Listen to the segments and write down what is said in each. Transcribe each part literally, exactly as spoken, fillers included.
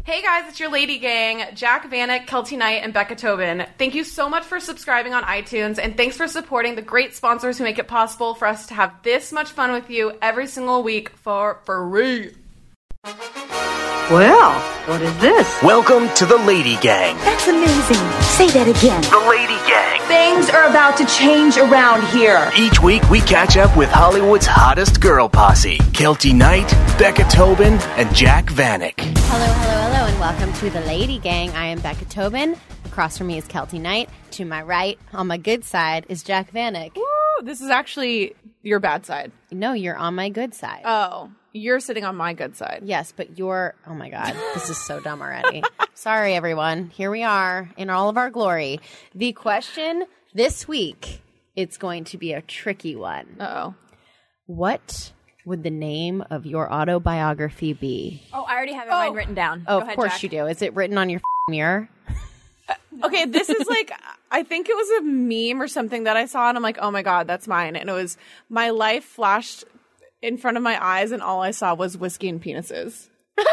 Hey guys, it's your Lady Gang, Jack Vanek, Kelty Knight, and Becca Tobin. Thank you so much for subscribing on iTunes, and thanks for supporting the great sponsors who make it possible for us to have this much fun with you every single week for free. Well, what is this? Welcome to the Lady Gang. That's amazing. Say that again. The Lady Gang. Things are about to change around here. Each week we catch up with Hollywood's hottest girl posse, Kelty Knight, Becca Tobin, and Jack Vanek. Hello, hello, hello, and welcome to the Lady Gang. I am Becca Tobin. Across from me is Kelty Knight. To my right, on my good side, is Jack Vanek. Woo, this is actually your bad side. No, you're on my good side. Oh, you're sitting on my good side. Yes, but you're... Oh, my God. This is so dumb already. Sorry, everyone. Here we are in all of our glory. The question this week, it's going to be a tricky one. Uh-oh. What would the name of your autobiography be? Oh, I already have Oh. mine written down. Oh, Go of ahead, course Jack. you do. Is it written on your mirror? Okay, this is like, I think it was a meme or something that I saw, and I'm like, oh my God, that's mine. And it was, my life flashed in front of my eyes, and all I saw was whiskey and penises.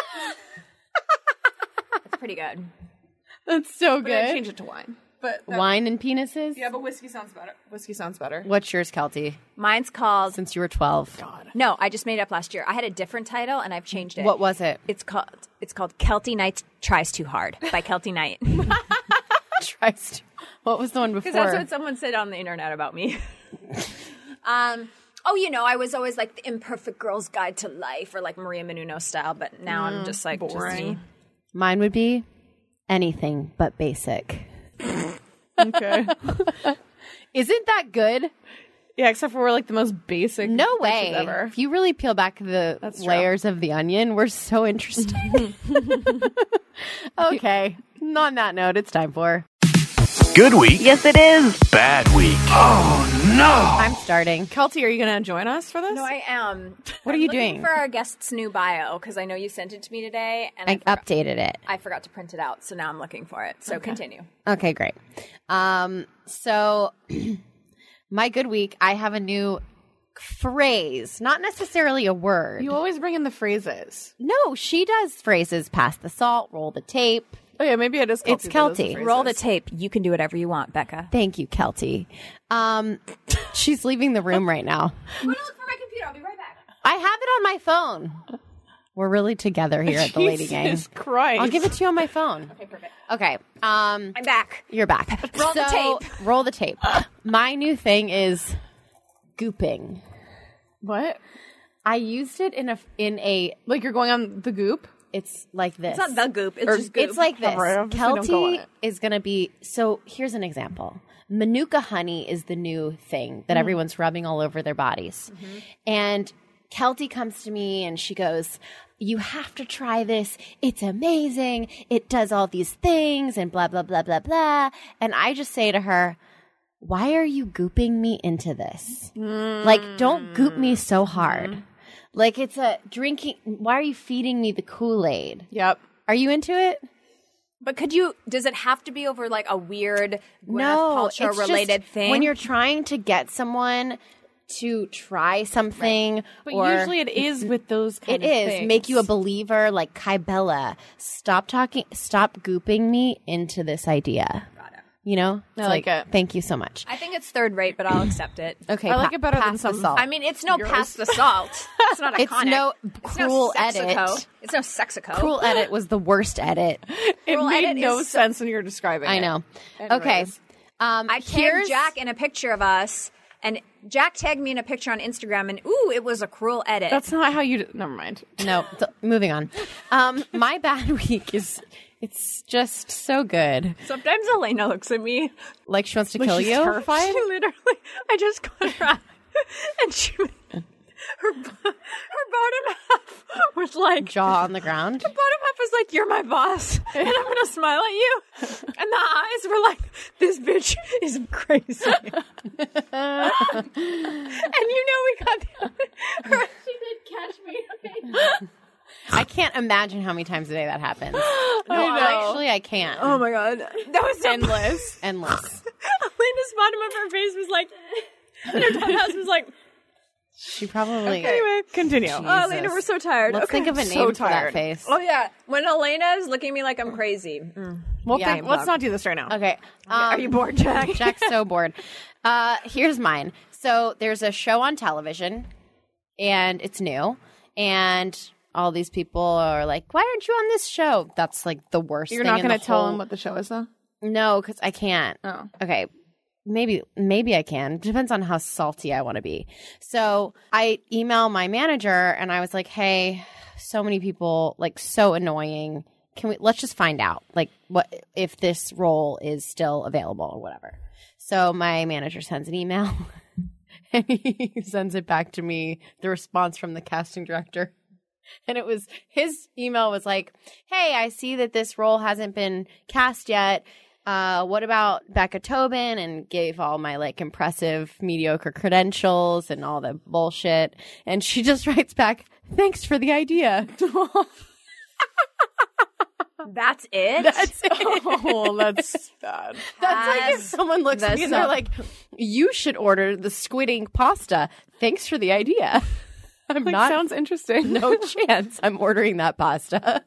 That's pretty good. That's so But I changed it to wine. But that- Wine and penises? Yeah, but whiskey sounds better. Whiskey sounds better. What's yours, Kelty? Mine's called... Since you were twelve. God. No, I just made it up last year. I had a different title, and I've changed it. What was it? It's called It's called Kelty Knight Tries Too Hard by Kelty Knight. Tries to. What was the one before? Because that's what someone said on the internet about me. um... Oh, you know, I was always like the imperfect girl's guide to life, or like Maria Menounos style, but now I'm just like just boring. me. Mine would be anything but basic. Okay. Isn't that good? Yeah, except for we're like the most basic No bitches way. ever. If you really peel back the That's true. layers of the onion, we're so interesting. Okay. On that note, it's time for... Good week. Yes, it is. Bad week. I'm starting. Kelty, are you going to join us for this? No, I am. What are I'm you looking doing? for our guest's new bio, because I know you sent it to me today, and I, I forgot, updated it. I forgot to print it out, so now I'm looking for it. So continue. Okay, great. Um, so, my good week, I have a new phrase, not necessarily a word. You always bring in the phrases. No, she does phrases. Pass the salt, roll the tape. Oh, yeah, maybe it is Kelty. It's that does the Kelty. phrases. Roll the tape. You can do whatever you want, Becca. Thank you, Kelty. Um, she's leaving the room right now. I'm going to look for my computer. I'll be right back. I have it on my phone. We're really together here at the Lady Gang. Jesus Christ. I'll give it to you on my phone. Okay, perfect. Okay. Um, I'm back. you're back. Roll the So, tape. Roll the tape. My new thing is gooping. What? I used it in a in a. Like you're going on the goop? It's like this. It's not the goop. It's Or- just goop. It's like this. Right, obviously don't go on Kelty it. is going to be. So here's an example. Manuka honey is the new thing that everyone's rubbing all over their bodies. And Kelty comes to me and she goes, you have to try this. It's amazing. It does all these things and blah, blah, blah, blah, blah. And I just say to her, why are you gooping me into this? Like, don't goop me so hard. Like, it's a drinking. Why are you feeding me the Kool-Aid? Yep. Are you into it? But could you? Does it have to be over like a weird Gwyneth No, Paltrow it's related just thing? when you're trying to get someone to try something, But or usually it is with those kind it of is things. make you a believer, like Kybella. Stop talking. Stop gooping me into this idea. You know, I It's like it. Thank you so much. I think it's third rate, but I'll accept it. Okay, I like pa- it better than pass the some- salt. I mean, it's no Yours. past the salt. It's not It's iconic. no It's cruel no sexico. edit. It's no sexico. Cruel edit was the worst edit. It Cruel made edit no is- sense when you were describing I it. know. Anyways. Okay. Um, I tagged here's- Jack in a picture of us, and Jack tagged me in a picture on Instagram, and ooh, it was a cruel edit. That's not how you... D- Never mind. No, th- moving on. Um, my bad week is, it's just so good. Sometimes Elena looks at me. Like she wants to Like kill she's you. terrified? She literally, I just got her out, and she, her, her bottom half was like, Jaw on the ground. bottom half was like, you're my boss, and I'm gonna smile at you. And the eyes were like, this bitch is crazy. And you know we got the her, she did catch me. Okay. I can't imagine how many times a day that happens. No, know. actually, I can't. Oh my god, that was so Endless. Endless. Elena's bottom of her face was like, and her top house was like, She probably. Anyway, Continue. Jesus. oh, Elena, we're so tired. Let's okay. think of a so name for that tired. face. Oh yeah, when Elena is looking at me like I'm crazy. Mm. Well, Yeah. think, let's not do this right now. Okay. Um, Are you bored, Jack? Jack's so bored. Uh, here's mine. So there's a show on television, and it's new, and all these people are like, "Why aren't you on this show?" That's like the worst. You're thing not in going the to tell whole- them what the show is, though? No, because I can't. Oh. Okay. Maybe, maybe I can. Depends on how salty I want to be. So I email my manager and I was like, hey, so many people, like, so annoying. Can we, let's just find out, like, what, if this role is still available or whatever. So my manager sends an email and he sends it back to me, the response from the casting director. And it was, his email was like, hey, I see that this role hasn't been cast yet. Uh, what about Becca Tobin? And gave all my like impressive, mediocre credentials and all the bullshit. And she just writes back, thanks for the idea. That's it. That's it. Oh, that's bad. That's like if Pass someone looks at me this and they're up. like, you should order the squid ink pasta. Thanks for the idea. I'm Like, not. sounds interesting. No chance I'm ordering that pasta.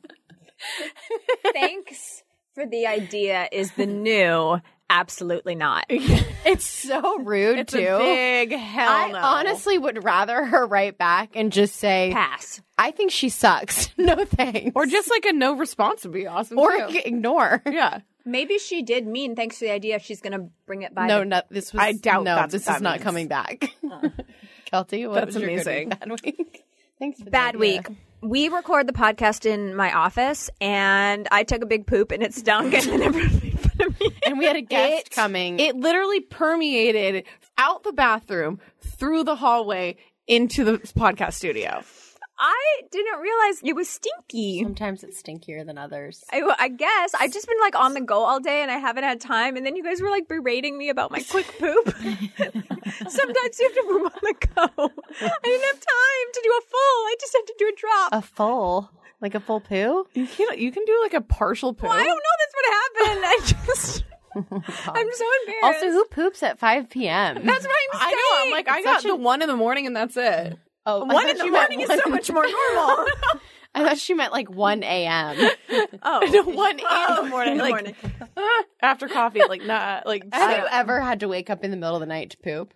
Thanks for the idea is the new absolutely not. It's so rude, It's too. a big hell I no. honestly would rather her write back and just say, Pass. I think she sucks. No thanks. Or just like a no response would be awesome, or too. ignore. Yeah. Maybe she did mean thanks for the idea. She's going to bring it by. No, the- no, this was. I doubt no, that's this what is that not means. coming back. Kelty, what That's was your good amazing. week, bad week? Thanks for the Bad idea. week. We record the podcast in my office, and I took a big poop, and it stunk, and then everyone made fun of me. And we had a guest It- coming. It literally permeated out the bathroom, through the hallway, into the podcast studio. I didn't realize it was stinky. Sometimes it's stinkier than others. I, I guess I've just been like on the go all day and I haven't had time. And then you guys were like berating me about my quick poop. Sometimes you have to poop on the go. I didn't have time to do a full. I just had to do a drop. A full, like a full poo? You can, you can do like a partial poo. I don't know. That's what happened. I just. I'm so embarrassed. Also, who poops at five p.m.? That's what I'm saying. I know. I'm like, I got the one in the morning and that's it. Oh, I One thought in the you meant morning is one so in much the- more normal. I thought she meant like one a.m. Oh, One in the morning. in the like, morning. after coffee, like, nah, like, Have you ever had to wake up in the middle of the night to poop?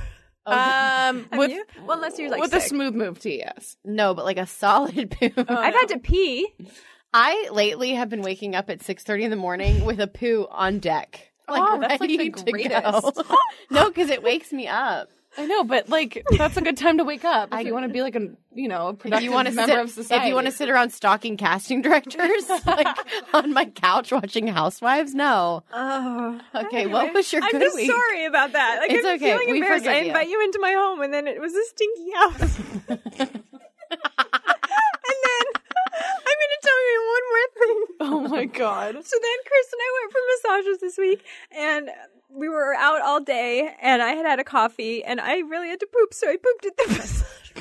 um, with, You? Well, unless you're like with a sick. smooth move to yes. No, but like a solid poop. I've had to pee. I lately have been waking up at six thirty in the morning with a poo on deck. Like, Oh, that's, like, ready the to greatest. go. No, because it wakes me up. I know, but like, that's a good time to wake up if you want to be like a, you know, a If productive you want to member sit, of society. if you want to sit around stalking casting directors, like on my couch watching Housewives, no. Oh. Okay, what was your I'm good just week? sorry about that. Like, It's I'm okay. feeling We embarrassed. I forgive you. invite you into my home, and then it was a stinky house. And then I'm going to tell you one more thing. Oh my god. So then Chris and I went for massages this week, and we were out all day, and I had had a coffee, and I really had to poop, so I pooped at the massage.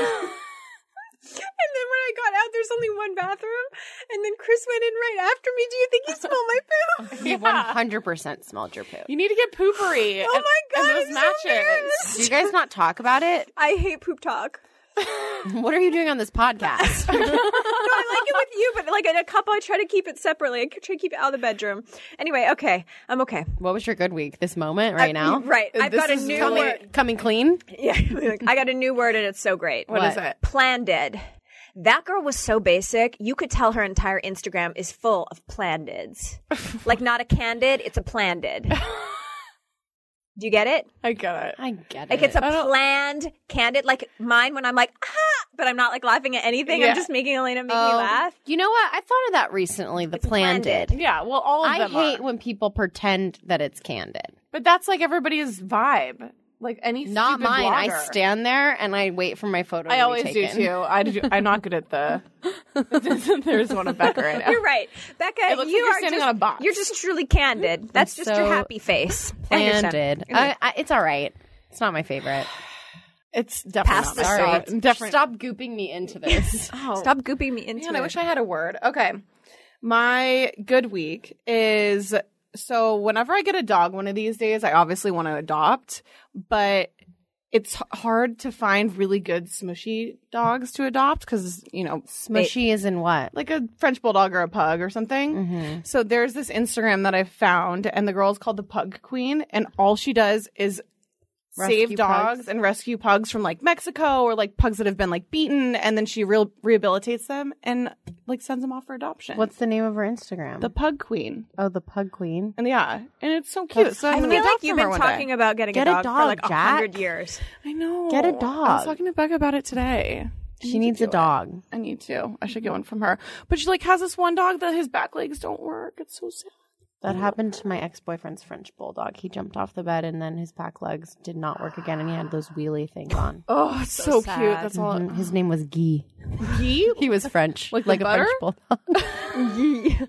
And then when I got out, there's only one bathroom, and then Chris went in right after me. Do you think he smelled my poo? He one hundred percent smelled your poop. You need to get poopery. Oh my God, And those I'm so matches. embarrassed. Do you guys not talk about it? I hate poop talk. What are you doing on this podcast? No, I like it with you, but like in a couple, I try to keep it separately. I try to keep it out of the bedroom. Anyway, okay, I'm okay. What was your good week? This moment right now? Right, I've This got a is new Coming, word. coming clean? Yeah, I got a new word, and it's so great. What is it? Plandid. That girl was so basic. You could tell her entire Instagram is full of plandids. Like not a candid, it's a plandid. Do you get it? I get it. I get Like it. it's a planned candid. Like mine when I'm like, ah, but I'm not like laughing at anything. Yeah. I'm just making Elena make Oh, me laugh. You know what? I thought of that recently. The It's plandid. plandid. Yeah, well, all of I them hate are. when people pretend that it's candid. But that's like everybody's vibe. Like any Not stupid mine. I blogger. stand there and I wait for my photo. I to always be do taken. too. I do, I'm not good at the. There's one of Becca right now. You're right, Becca. It looks you like you're are standing just, on a box. You're just truly candid. That's just so your happy face. I understand. Plandid. Anyway. I, I, it's all right. It's not my favorite. It's definitely Pass not the my Sorry. favorite. Definitely. Stop gooping me into this. Oh. Stop gooping me into Man, it. I wish I had a word. Okay. My good week is so whenever I get a dog one of these days, I obviously want to adopt, but it's h- hard to find really good smushy dogs to adopt because, you know, Smushy is in what? like a French bulldog or a pug or something. Mm-hmm. So there's this Instagram that I found, and the girl's called the Pug Queen, and all she does is Rescue save dogs pugs? and rescue pugs from like Mexico or like pugs that have been like beaten, and then she re- rehabilitates them and like sends them off for adoption. What's the name of her Instagram? the Pug Queen? oh, the Pug Queen. And yeah, and it's so cute. That's So I'm I gonna feel adopt like you've from her been one talking day. about getting Get a a dog, for dog, like a Jack. hundred years. I know. Get a I was dog. talking to Becca about it today. I She need to needs a do it. dog. I need to. I should get one from her. But she like has this one dog that his back legs don't work. It's so sad. That happened to my ex-boyfriend's French bulldog. He jumped off the bed and then his back legs did not work again, and he had those wheelie things on. Oh, it's so, sad. cute. That's all. Mhm. His name was Guy. Guy? He was French, Like like, the a French butter? bulldog.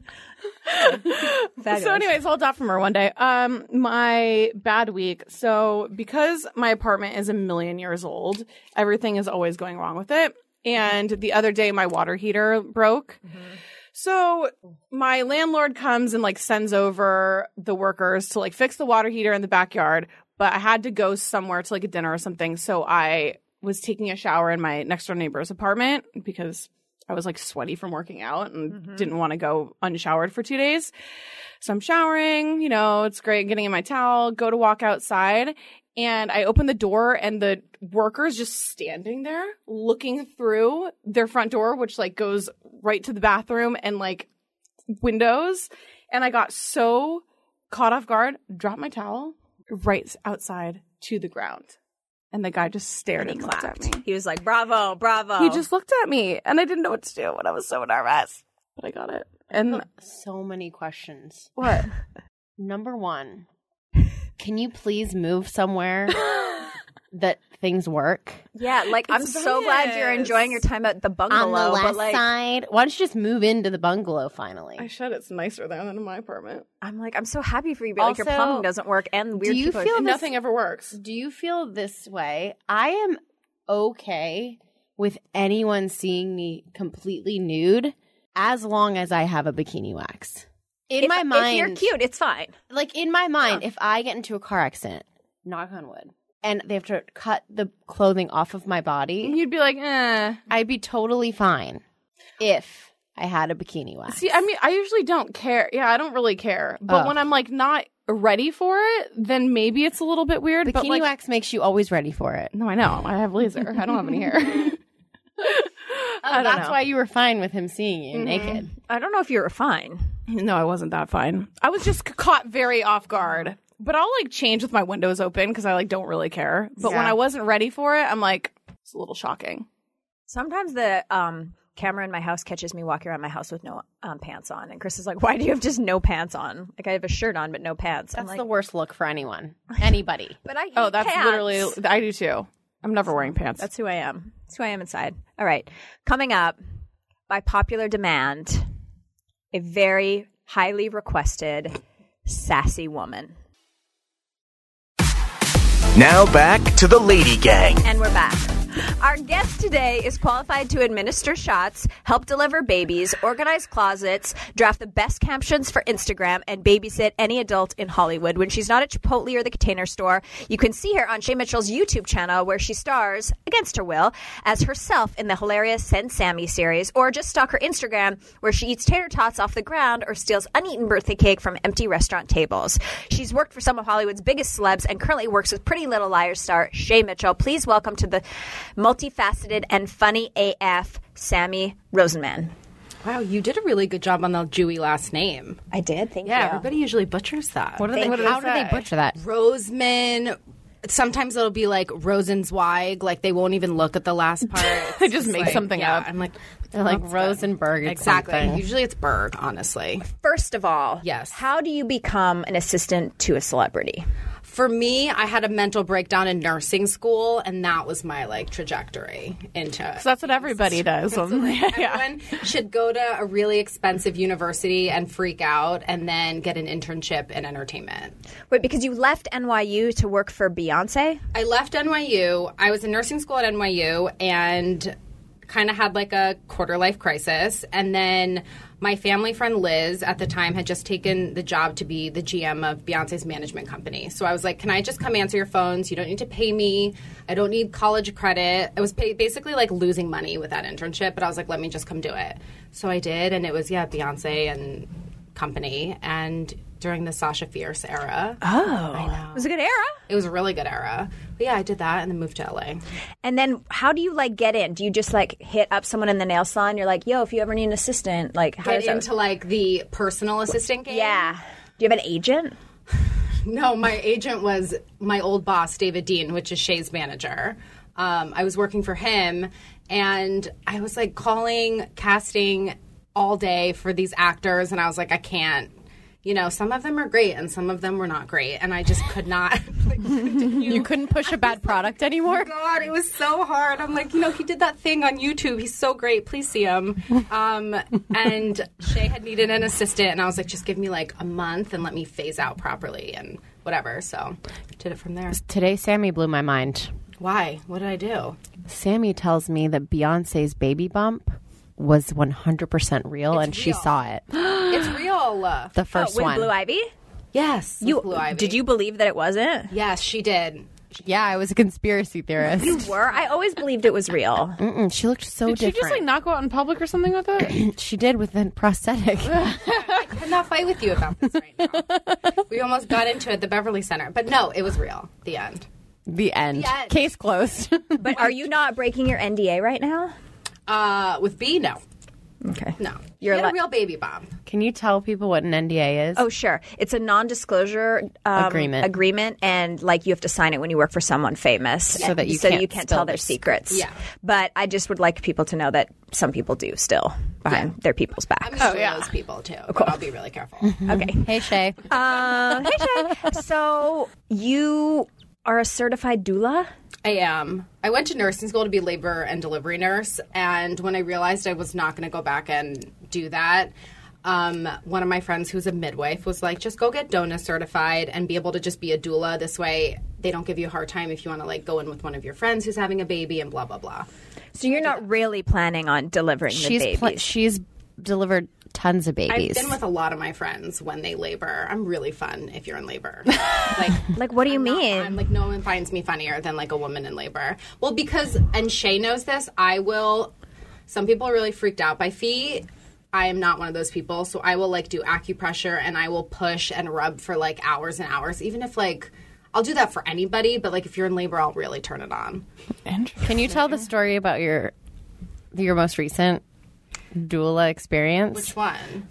So anyways, I'll adopt from her one day. Um, my bad week. So because my apartment is a million years old, everything is always going wrong with it. And the other day, my water heater broke. So my landlord comes and like sends over the workers to like fix the water heater in the backyard. But I had to go somewhere to like a dinner or something. So I was taking a shower in my next door neighbor's apartment because I was like sweaty from working out and didn't want to go unshowered for two days. So I'm showering, you know, it's great, getting in my towel, go to walk outside. And I open the door and the worker's just standing there looking through their front door, which like goes right to the bathroom and like windows. And I got so caught off guard, dropped my towel right outside to the ground. And the guy just stared and, he looked at clapped. me. He was like, bravo, bravo. He just looked at me and I didn't know what to do and I was so nervous. But I got it. And So many questions. what? Number one, can you please move somewhere that things work? Yeah, like, I'm so glad you're enjoying your time at the bungalow. On the west but like, side? Why don't you just move into the bungalow finally? I should. It's nicer there than in my apartment. I'm like, I'm so happy for you. But like, your Also, plumbing doesn't work and weird do you people are- feel And this- nothing ever works. Do you feel this way? I am okay with anyone seeing me completely nude as long as I have a bikini wax. In if, my mind, if you're cute, it's fine. like in my mind, if I get into a car accident, knock on wood, and they have to cut the clothing off of my body, You'd be like, eh. I'd be totally fine if I had a bikini wax. See, I mean, I usually don't care. Yeah, I don't really care. But Oh. when I'm like not ready for it, then maybe it's a little bit weird. Bikini but like, wax makes you always ready for it. no, I know. I have laser. I don't have any hair. Oh, don't that's know. why you were fine with him seeing you naked. I don't know if you were fine. No, I wasn't that fine. I was just c- caught very off guard. But I'll like change with my windows open because I like don't really care. But when Yeah. I wasn't ready for it, I'm like, it's a little shocking. Sometimes the um, camera in my house catches me walking around my house with no um, pants on. And Chris is like, why do you have just no pants on? Like, I have a shirt on, but no pants. I'm That's like, the worst look for anyone, anybody. but I hate Oh, that's pants. literally, I do too. I'm never wearing pants. That's who I am. That's who I am inside. All right. Coming up, by popular demand, a very highly requested sassy woman. Now back to the Lady Gang. And we're back. Our guest today is qualified to administer shots, help deliver babies, organize closets, draft the best captions for Instagram, and babysit any adult in Hollywood. When she's not at Chipotle or the Container Store, you can see her on Shay Mitchell's YouTube channel where she stars, against her will, as herself in the hilarious Send Sammy series, or just stalk her Instagram where she eats tater tots off the ground or steals uneaten birthday cake from empty restaurant tables. She's worked for some of Hollywood's biggest celebs and currently works with Pretty Little Liars star Shay Mitchell. Please welcome to the multifaceted and funny A F, Sammy Rosenman. Wow, you did a really good job on the Jewy last name. I did, thank Yeah, you. everybody usually butchers that. What do they? Thank you. How do they butcher that? Roseman. Sometimes it'll be like Rosenzweig, like they won't even look at the last part. They just make Like, something yeah, up. I'm like, They're like that's Rosenberg. good. or Exactly. something. Usually it's Berg, honestly. First of all, Yes. how do you become an assistant to a celebrity? For me, I had a mental breakdown in nursing school, and that was my like trajectory into it. So that's what everybody does. yeah. Everyone should go to a really expensive university and freak out and then get an internship in entertainment. Wait, because you left N Y U to work for Beyonce? I left N Y U. I was in nursing school at N Y U, and kind of had like a quarter life crisis. And then my family friend Liz at the time had just taken the job to be the G M of Beyonce's management company. So I was like, can I just come answer your phones? You don't need to pay me. I don't need college credit. I was pay- basically like losing money with that internship, but I was like, let me just come do it. So I did, and it was, yeah, Beyonce and company, and during the Sasha Fierce era. Oh. I know. It was a good era. It was a really good era. But yeah, I did that and then moved to L A. And then how do you, like, get in? Do you just, like, hit up someone in the nail salon? You're like, yo, if you ever need an assistant, like, how Get does that... into, like, the personal assistant game? Yeah. Do you have an agent? No, my agent was my old boss, David Dean, which is Shay's manager. Um, I was working for him, and I was, like, calling, casting all day for these actors, and I was like, I can't. You know, some of them are great, and some of them were not great, and I just could not. Like, continue. You couldn't push a bad product anymore? Oh God, it was so hard. I'm like, you know, he did that thing on YouTube. He's so great. Please see him. Um, and Shay had needed an assistant, and I was like, just give me like a month and let me phase out properly and whatever. So did it from there. Today, Sammy blew my mind. Why? What did I do? Sammy tells me that Beyonce's baby bump was one hundred percent real, It's and she real. saw it. It's real. The first oh, with one. Blue Ivy? Yes. You with Blue Ivy. Did you believe that it wasn't? Yes, she did. Yeah, I was a conspiracy theorist. You were? I always believed it was real. Mm-mm, she looked so Did she different. just like not go out in public or something with it? She did with a prosthetic. I could not fight with you about this right now. We almost got into it at the Beverly Center. But no, it was real. The end. The end. The end. Case closed. But are you not breaking your N D A right now? Uh, with B, no. Okay. No. You're She had li- a real baby bomb. Can you tell people what an N D A is? Oh, sure. It's a non-disclosure um, Agreement. Agreement, and like you have to sign it when you work for someone famous, So that you so can't you can't spill tell their their- secrets. Yeah. But I just would like people to know that some people do still behind their people's back. I'm sure those people too. But I'll be really careful. Okay. Hey, Shay. Uh, hey, Shay. So you are a certified doula? I am. I went to nursing school to be labor and delivery nurse, and when I realized I was not going to go back and do that, um, one of my friends who's a midwife was like, just go get DONA certified and be able to just be a doula. This way they don't give you a hard time if you want to like go in with one of your friends who's having a baby and blah, blah, blah. So you're not really planning on delivering the She's babies? pl- she's delivered tons of babies. I've been with a lot of my friends when they labor. I'm really fun if you're in labor. Like, like, what do you I'm not- mean? I'm like, no one finds me funnier than like a woman in labor. Well, because, and Shay knows this, I will, some people are really freaked out by feet. I am not one of those people. So I will like do acupressure and I will push and rub for like hours and hours, even if like, I'll do that for anybody, but like if you're in labor, I'll really turn it on. Can you tell the story about your your most recent doula experience? Which one?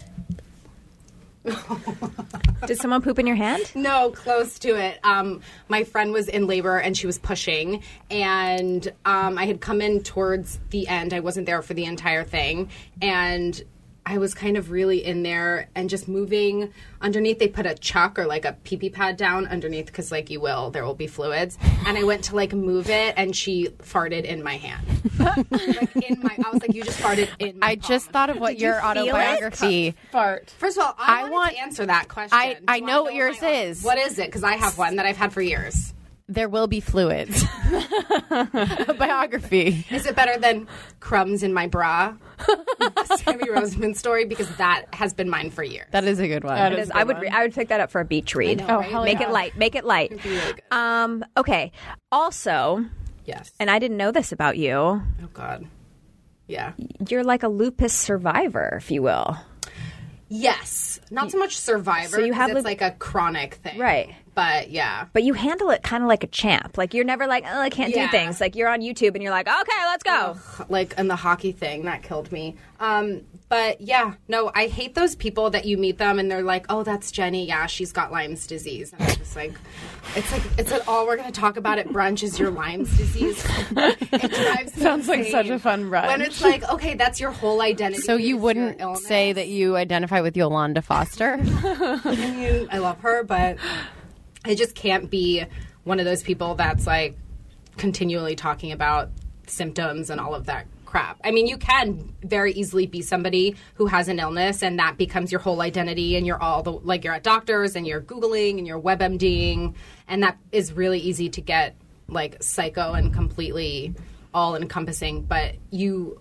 Did someone poop in your hand? No, close to it. Um, my friend was in labor and she was pushing, and um, I had come in towards the end. I wasn't there for the entire thing, and I was kind of really in there and just moving underneath. They put a chuck or like a pee-pee pad down underneath because, like, you will, there will be fluids. And I went to like move it, and she farted in my hand. Like in my, I was like, you just farted in my I just palm. thought of what your autobiography. Fart. First of all, I, I wanted want- to answer that question. I- I Do know what yours my own- is. What is it? Because I have one that I've had for years. There will be fluids. A biography. Is it better than crumbs in my bra? Sammy Roseman story, because that has been mine for years. That is a good one. That It is is- a good I would one. re- I would pick that up for a beach read. know, Oh, right? hell Make yeah. it light. Make it light. It'd be really good. Um, okay. Also, Yes. and I didn't know this about you, Oh God. Yeah. you're like a lupus survivor, if you will. Yes. Not so much survivor. So you 'cause have it's lup- like a chronic thing, Right. But yeah. But you handle it kind of like a champ. Like you're never like, oh, I can't Yeah. do things. Like you're on YouTube and you're like, okay, let's go. Like in the hockey thing that killed me. Um, but yeah, no, I hate those people that you meet them and they're like, oh, that's Jenny. Yeah, she's got Lyme's disease. And I'm just like, it's like, it's like, all we're going to talk about at brunch is your Lyme's disease. It drives me Sounds like insane. such a fun brunch. When it's like, okay, that's your whole identity. So is you your wouldn't illness. say that you identify with Yolanda Foster? I mean, I love her, but I just can't be one of those people that's like continually talking about symptoms and all of that crap. I mean, you can very easily be somebody who has an illness and that becomes your whole identity, and you're all the, like, you're at doctors and you're Googling and you're WebMDing, and that is really easy to get like psycho and completely all encompassing. But you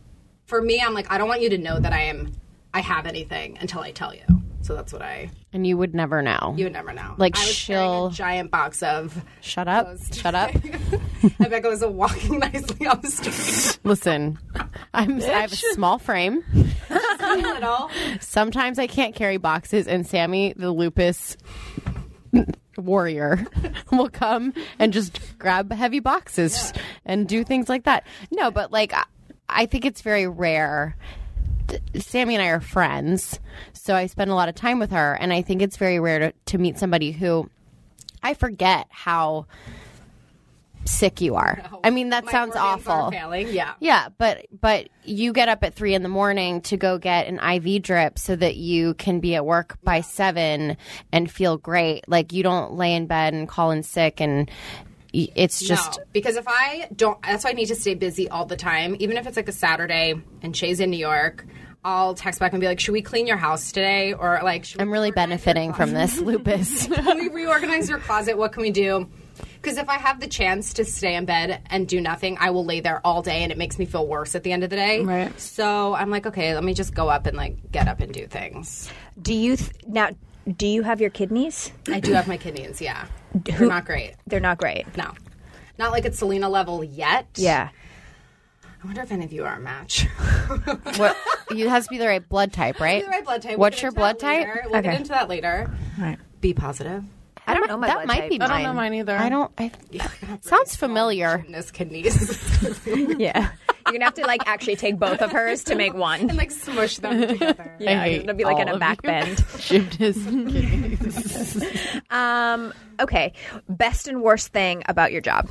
for me, I'm like, I don't want you to know that I am, I have anything until I tell you. So that's what I. And you would never know. You would never know. Like, I was she'll. carrying a giant box of. Shut up. clothes. Shut up. And Becca was walking nicely on the street. Listen, I'm, I have a small frame. Little. Sometimes I can't carry boxes, and Sammy, the lupus warrior, will come and just grab heavy boxes yeah. and do things like that. No, but like, I, I think it's very rare. Sammy and I are friends, so I spend a lot of time with her, and I think it's very rare to, to meet somebody who I forget how sick you are. No, I mean, that my sounds organs awful. Are failing. Yeah, yeah, but but you get up at three in the morning to go get an I V drip so that you can be at work by seven and feel great. Like, you don't lay in bed and call in sick and. It's just no, because if I don't, that's why I need to stay busy all the time. Even if it's like a Saturday and Shay's in New York, I'll text back and be like, "Should we clean your house today?" Or like, should we I'm really benefiting from this lupus. Can we reorganize your closet? What can we do? Because if I have the chance to stay in bed and do nothing, I will lay there all day, and it makes me feel worse at the end of the day. Right. So I'm like, okay, let me just go up and like get up and do things. Do you th- now? Do you have your kidneys? I do have my kidneys. Yeah, they're not great. They're not great. No, not like it's Selena level yet. Yeah. I wonder if any of you are a match. What? You has to be the right blood type, right? The right blood type. What's we'll your blood type? We'll Okay. get into that later. All right. Be positive. I don't know my that blood might type. be mine. I don't know mine either. I don't. I, Yeah, sounds familiar. Gymnast kidneys. Yeah. You're going to have to, like, actually take both of hers to make one. And like smush them together. Yeah, hate it'll be like in all a of back you. bend. Gymnast kidneys. Um, okay. Best and worst thing about your job?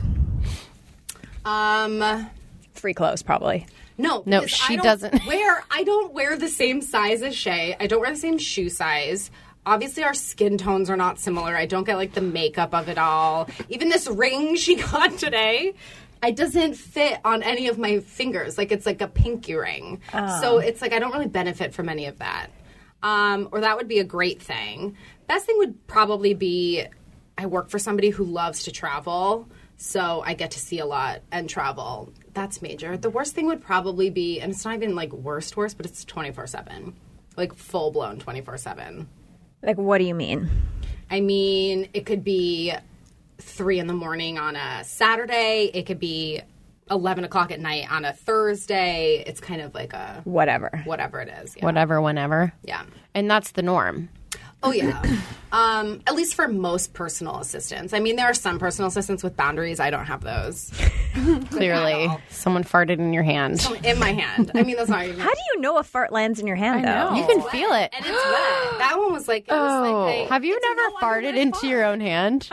Um, Free clothes, probably. no, No, because she I don't doesn't. wear. I don't wear the same size as Shay. I don't wear the same shoe size. Obviously, our skin tones are not similar. I don't get like the makeup of it all. Even this ring she got today, it doesn't fit on any of my fingers. Like, it's like a pinky ring. So it's like I don't really benefit from any of that. Um, or that would be a great thing. Best thing would probably be I work for somebody who loves to travel. So I get to see a lot and travel. That's major. The worst thing would probably be, and it's not even like worst worst, but it's twenty-four seven. Like full blown twenty-four seven. Like, what do you mean? I mean, it could be three in the morning on a Saturday. It could be eleven o'clock at night on a Thursday. It's kind of like a Whatever. whatever it is. Yeah. Whatever, whenever. Yeah. And that's the norm. Oh, yeah. um, at least for most personal assistants. I mean, there are some personal assistants with boundaries. I don't have those. Clearly, someone farted in your hand. In my hand. I mean, that's not even... How do you know a fart lands in your hand, though? know. You can feel it. And it's wet. That one was like... It was Oh. like a, Have you it's never no wonder farted my into fart. your own hand?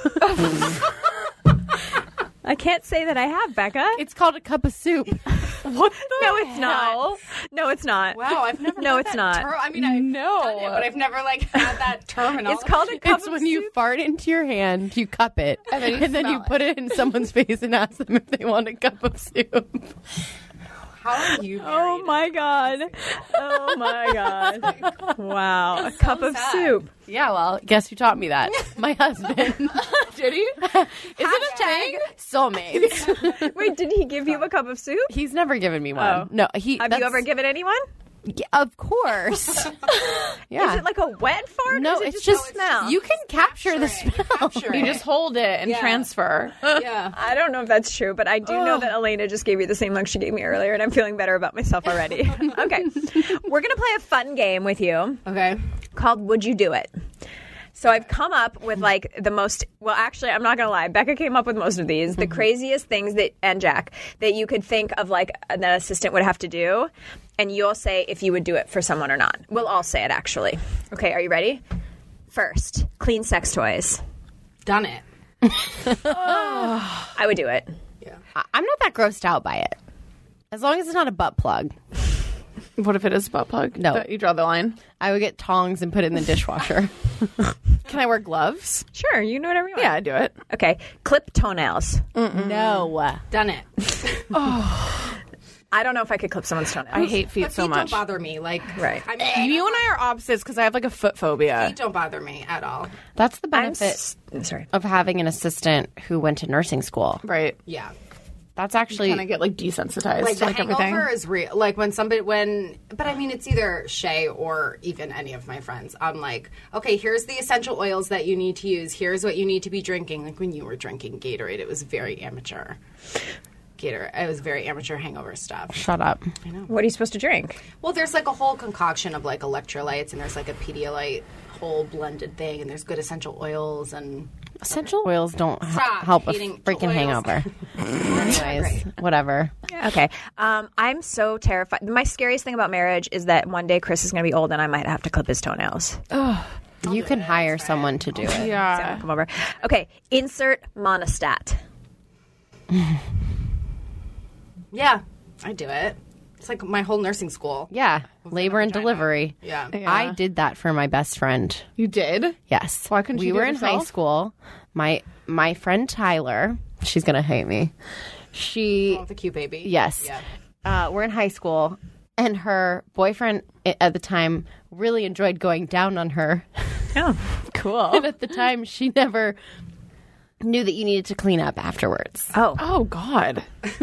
I can't say that I have, Becca. It's called a cup of soup. What the No, it's not. No, it's not. Wow, I've never No, heard it's that not. term. I mean, I've No. done it, but I've never, like, had that terminology. It's called a cup It's of when soup. you fart into your hand, you cup it, and then you, smell it. put it in someone's face and ask them if they want a cup of soup. How are you Oh married? my god. Oh my god. Wow. A cup of sad. soup. Yeah, well, guess who taught me that? My husband. Did he? Is it a thing? Soulmates. Wait, did he give you a cup of soup? He's never given me one. Oh. No, he. Have that's- you ever given anyone? Yeah, of course. Yeah. Is it like a wet fart? No, or is it it's just, just a smell. you can capture the Capture it. smell. Capture You it. just hold it and Yeah. transfer. Yeah. I don't know if that's true, but I do know that Elena just gave you the same look she gave me earlier, and I'm feeling better about myself already. Okay. We're going to play a fun game with you Okay. called Would You Do It? So I've come up with like the most, well, actually, I'm not going to lie. Becca came up with most of these, the craziest things that, and Jack, that you could think of like an assistant would have to do. And you'll say if you would do it for someone or not. We'll all say it, actually. Okay, are you ready? First, clean sex toys. Done it. I would do it. I- I'm not that grossed out by it. As long as it's not a butt plug. What if it is a butt plug? No. That- You draw the line. I would get tongs and put it in the dishwasher. Can I wear gloves? Sure, you know whatever you want. Yeah, I do it. Okay, clip toenails. No. Done it. I don't know if I could clip someone's toenails. I hate feet But so feet much. don't bother me. Like, Right. I mean, You and I are opposites because I have like a foot phobia. feet don't bother me at all. That's the I'm benefit s- I'm sorry. of having an assistant who went to nursing school. Right. Yeah. That's actually kind of get like desensitized Like to the like hangover everything. is real. Like when somebody when, but I mean, it's either Shay or even any of my friends. I'm like, okay, here's the essential oils that you need to use. Here's what you need to be drinking. Like when you were drinking Gatorade, it was very amateur. Gatorade, it was very amateur hangover stuff. Shut up. I know. What are you supposed to drink? Well, there's like a whole concoction of like electrolytes, and there's like a Pedialyte whole blended thing, and there's good essential oils and. Essential oils don't h- Stop help a hating freaking oils. hangover. Anyways, whatever. Okay. Um, I'm so terrified. My scariest thing about marriage is that one day Chris is going to be old and I might have to clip his toenails. You can hire someone to do it. Yeah. Come over. Okay. Insert Monistat. Yeah, I do it. It's like my whole nursing school. Yeah, labor and delivery. Yeah. I did that for my best friend. You did? Yes. Why couldn't we you do were it in high yourself? school. My my friend Tyler, she's gonna hate me. She Oh, the cute baby. yes, Yeah. uh, we're in high school, and her boyfriend i- at the time really enjoyed going down on her. Oh, Cool. And at the time, she never knew that you needed to clean up afterwards. oh. Oh God.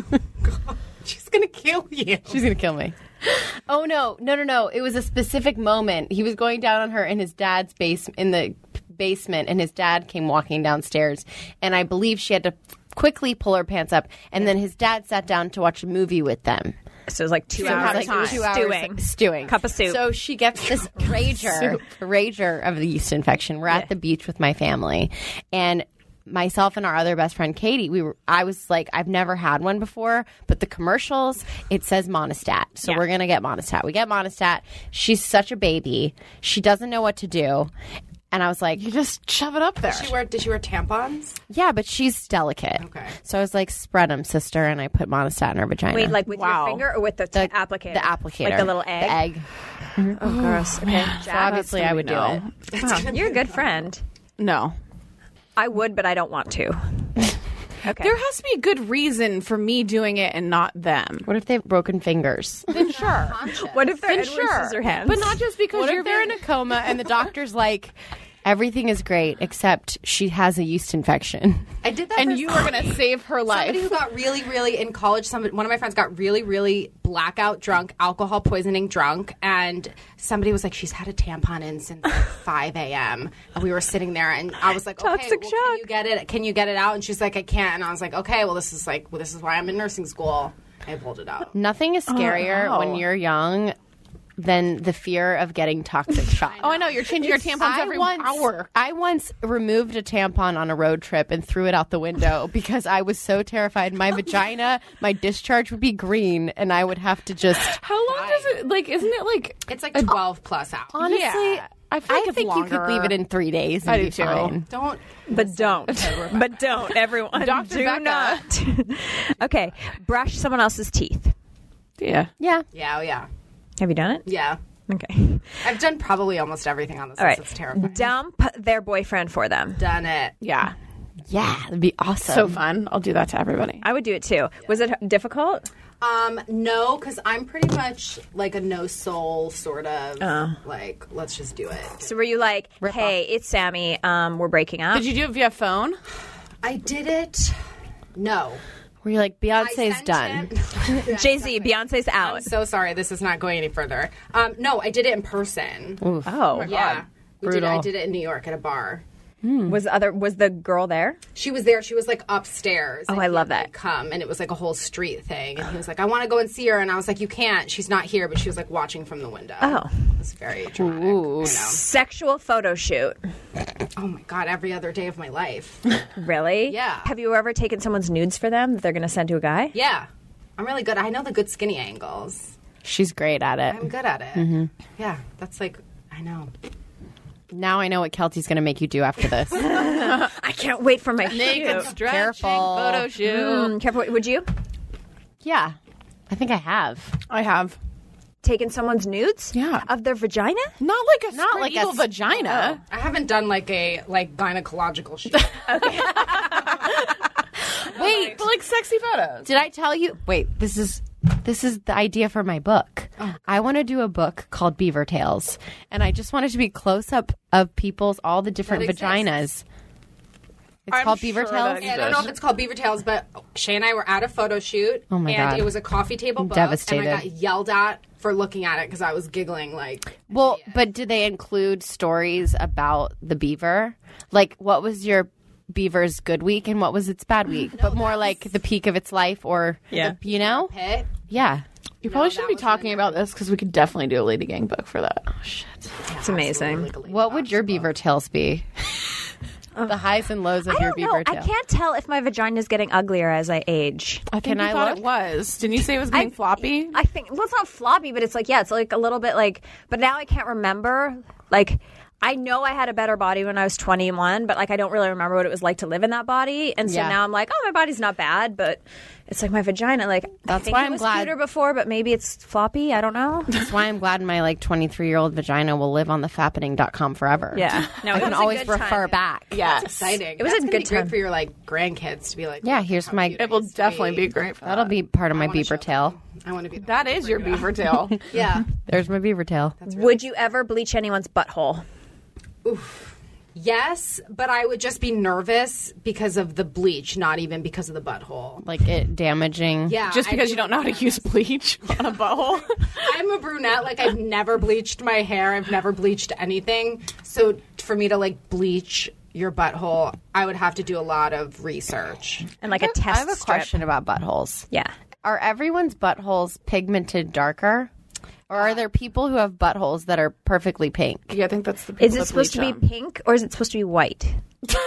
She's gonna kill you. She's gonna kill me. Oh no, no, no, no! It was a specific moment. He was going down on her in his dad's base in the basement, and his dad came walking downstairs, and I believe she had to quickly pull her pants up, and then his dad sat down to watch a movie with them. So it was like two So it was hours like of two hours stewing. stewing, Cup of soup. So she gets this rager, rager of the yeast infection. We're at the beach with my family, and myself and our other best friend Katie, we were. I was like, I've never had one before, but the commercials it says Monistat, so Yeah. we're gonna get Monistat. We get Monistat. She's such a baby; she doesn't know what to do, and I was like, You just shove it up there. Did she wear, did she wear tampons? yeah, but she's delicate. Okay. So I was like, spread them, sister, and I put Monistat in her vagina. Wait, like with Wow. your finger or with the, the applicator? the applicator, Like the little egg? The egg. Oh, gross. Okay. So obviously, I would do no. it. Wow, you're a good friend. No. I would, but I don't want to. Okay. There has to be a good reason for me doing it and not them. What if they have broken fingers? Then sure. What if they're Then Edward sure. Scissorhands? But not just because What you're if they're in a coma and the doctor's like, everything is great except she has a yeast infection? I did that and for you are going to save her life. somebody who got really, really in college. Somebody, one of my friends got really, really blackout drunk, alcohol poisoning drunk, and somebody was like, "She's had a tampon in since like five a.m." And we were sitting there, and I was like, "Okay, Toxic well, shock. can you get it? Can you get it out?" And she's like, "I can't." And I was like, "Okay, well, this is like, well, this is why I'm in nursing school." I pulled it out. Nothing is scarier Oh. when you're young than the fear of getting toxic shock. oh, I know. You're changing your tampons I every once, hour. I once removed a tampon on a road trip and threw it out the window because I was so terrified my vagina, my discharge would be green, and I would have to just. How long does it, like, isn't it like. It's like twelve plus hours. Honestly, Yeah, I feel like I it's think you could longer. leave it in three days. And I do be too. fine. Don't. But don't. But don't, everyone. Doctor Do Becca. not. Okay. Brush someone else's teeth. Yeah. Yeah. Yeah, oh, yeah, Have you done it? yeah. Okay. I've done probably almost everything on this All list. right. It's terrifying. Dump their boyfriend for them. Done it. Yeah. Yeah. That'd be awesome. So fun. I'll do that to everybody. I would do it too. Was it difficult? Um, no, because I'm pretty much like a no soul sort of like, let's just do it. So were you like, hey, it's Sammy, um, we're breaking up? Did you do it via phone? I did it. No. Where you're like, I Beyonce's sent done. it- Jay-Z, Beyonce's out. I'm so sorry. This is not going any further. Um, no, I did it in person. Oh. Yeah. We did, I Brutal. did it in New York at a bar. Was the other was the girl there? She was there. She was like upstairs. Oh, and I he love had, that. like, come, and it was like a whole street thing. And he was like, "I want to go and see her," and I was like, "You can't. She's not here." But she was like watching from the window. Oh. It was very dramatic. I know. Sexual photo shoot. Oh my god! Every other day of my life. Really? Yeah. Have you ever taken someone's nudes for them that they're going to send to a guy? Yeah, I'm really good. I know the good skinny angles. She's great at it. I'm good at it. Mm-hmm. Yeah, that's like I know. Now I know what Kelty's going to make you do after this. I can't wait for my Naked shoot. stretching Careful. photo shoot. Mm, careful. Would you? Yeah. I think I have. I have. Taken someone's nudes? Yeah. Of their vagina? Not like a Not spread like a eagle s- vagina. I haven't done like a like gynecological shoot. Wait, but like sexy photos. Did I tell you? Wait, this is this is the idea for my book. I want to do a book called Beaver Tales, and I just want it to be close up of people's all the different That exists. vaginas. It's I'm called Beaver sure Tails? that I don't know if it's called Beaver Tails, but Shay and I were at a photo shoot. Oh my and God. it was a coffee table book. Devastated. And I got yelled at for looking at it because I was giggling like. Well, but do they include stories about the beaver? Like, what was your beaver's good week and what was its bad week? but more like the peak of its life, or Yeah. you know, Pit. yeah. You probably No, shouldn't that be was talking in about this because we could definitely do a Lady Gang book for that. Oh, shit. It's amazing. What would your beaver tails be? The highs and lows of I your don't know. beaver I tail. can't tell if my vagina is getting uglier as I age. I think Can you I thought look? it was. Didn't you say it was getting floppy? I think well, it's not floppy, but it's like yeah, it's like a little bit like. But now I can't remember. Like I know I had a better body when I was twenty-one, but like I don't really remember what it was like to live in that body. And so Yeah. now I'm like, oh, my body's not bad, but it's like my vagina. Like I That's think why it I'm was glad- cuter before, but maybe it's floppy. I don't know. That's why I'm glad my like twenty-three year old vagina will live on the fappening dot com forever. Yeah. No, I it can was a always good refer time. back. Yes. Exciting. It was That's a gonna good be great time. for your like grandkids to be like. Yeah, look here's how my- cute It will used to definitely be great for That'll that. be part of I my wanna beaver show tail. them. I want to be. That is your beaver tail. Yeah. There's my beaver tail. Would you ever bleach anyone's butthole? Yes, but I would just be nervous because of the bleach, not even because of the butthole. Like it damaging. Yeah, Just I'd because be you don't know how to nervous. use bleach on a butthole. I'm a brunette. Like I've never bleached my hair. I've never bleached anything. So for me to like bleach your butthole, I would have to do a lot of research. And like a test I have a strip. question about buttholes. Yeah. Are everyone's buttholes pigmented darker? Or are there people who have buttholes that are perfectly pink? Yeah, I think that's the people Is it that supposed to be bleach them. pink or is it supposed to be white? No,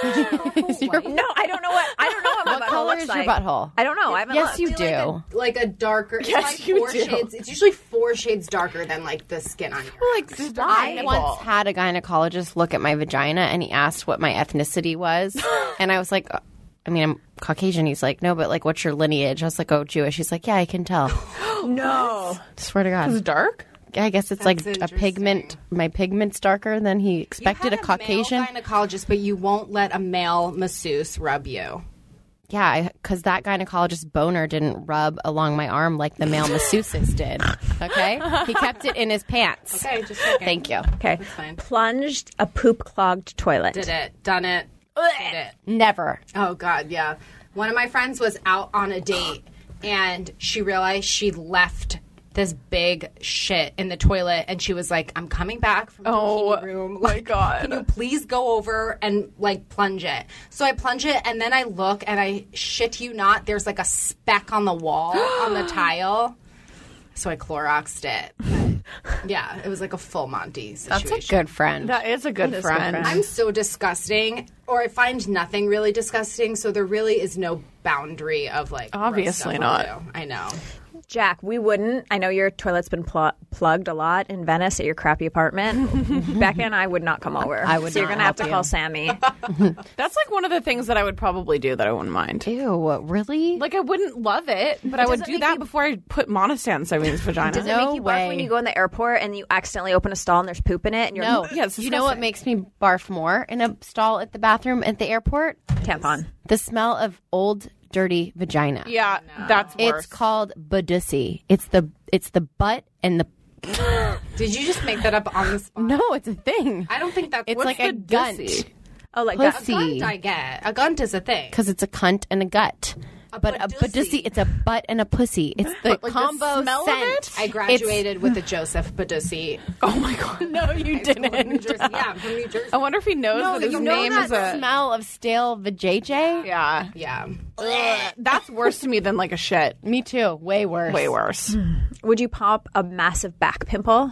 I don't know what I don't know what my What butthole color looks is your like. butthole? I don't know. I haven't Yes, looked. you do. Like a darker, it's Yes, like you four do. shades. It's usually four shades darker than like the skin on your. Like, I once had a gynecologist look at my vagina and he asked what my ethnicity was. And I was like, uh, I mean, I'm Caucasian. He's like, no, but like, what's your lineage? I was like, oh, Jewish. He's like, yeah, I can tell. No. Swear to God. It's dark? I guess it's like a interesting. pigment. My pigment's darker than he expected. You A have Caucasian. male gynecologist, but you won't let a male masseuse rub you. Yeah, because that gynecologist's boner didn't rub along my arm like the male masseuses did. Okay? He kept it in his pants. Okay, just checking. Thank you. Okay. That's fine. Plunged a poop clogged toilet. Did it, done it, did it. Never. Oh God, yeah. One of my friends was out on a date and she realized she left this big shit in the toilet and she was like, I'm coming back from the Oh, bikini room. my Like, God. can you please go over and like plunge it? So I plunge it and then I look and I shit you not, there's like a speck on the wall on the tile. So I Cloroxed it. But, yeah, it was like a full Monty situation. That's a good friend. That is a good friend. I'm so disgusting, or I find nothing really disgusting, so there really is no boundary of like. gross Obviously stuff I'll not. do. I know. Jack, we wouldn't. I know your toilet's been pl- plugged a lot in Venice at your crappy apartment. Becca and I would not come over. I would So you're not gonna have to help call you. Sammy. That's like one of the things that I would probably do that I wouldn't mind. Ew, really? Like, I wouldn't love it, but I would doesn't do make that you- before I put Monistat in Sabine's vagina. Does it No make you barf way. when you go in the airport and you accidentally open a stall and there's poop in it and you're No. Yeah, it's You know what disgusting. makes me barf more in a stall at the bathroom at the airport? tampon? The smell of old, dirty vagina. Yeah, that's worse. It's called badussy. It's the it's the butt and the Did you just make that up on the spot? no, it's a thing. I don't think that's. It's what's like a the gunt dussy? Oh, like Pussy. that. Gunt I get. A gunt is a thing. because it's a cunt and a gut. But a badussy. badussy, it's a butt and a pussy. It's the But, like, the combo smell of scent. it? I graduated with a Joseph Badussi. Oh my god. No, you New didn't. Jersey. Yeah, I'm from New Jersey. I wonder if he knows that his you know name that is a. smell of stale vajayjay? Yeah. Yeah. Ugh, that's worse to me than like a shit. Me too. Way worse. Way worse. Would you pop a massive back pimple?